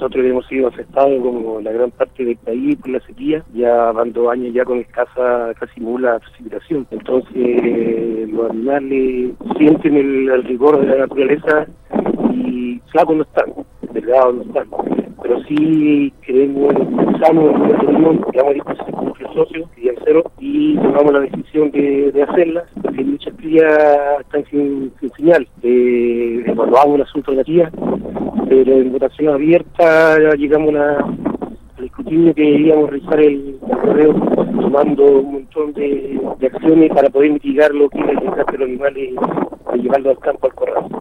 nosotros hemos sido afectados como la gran parte del país por la sequía, ya van 2 años ya con escasa, casi nula precipitación. Entonces los animales sienten el rigor de la naturaleza y flacos no están, delgados no están. Pero sí pensamos en una reunión, digamos, a discusión con nuestros socios, cero, y tomamos la decisión de hacerla, porque muchas crías están sin señal. Evaluamos el asunto de la cría, pero en votación abierta llegamos al escrutinio que íbamos a realizar el correo, tomando un montón de acciones para poder mitigar lo que es el desgaste de los animales y llevarlos al campo al corral.